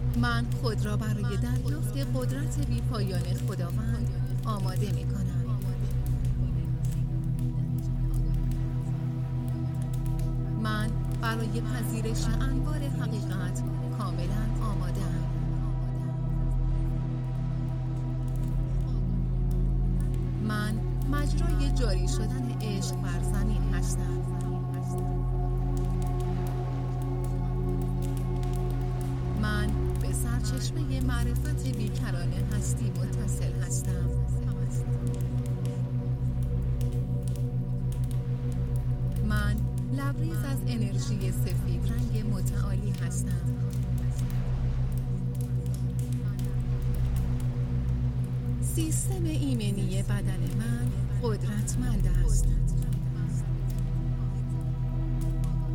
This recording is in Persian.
من خود را برای دریافت قدرت بی‌پایان خداوند آماده می‌کنم. من برای پذیرش انوار حقیقت کاملا آماده‌ام. من مجرای جاری شدن عشق بر زمین هستم. من به سرچشمه معرفت بیکران هستی متصل هستم. من لبریز از انرژی سفید رنگ متعالی هستم. سیستم ایمنی بدن من قدرتمند است.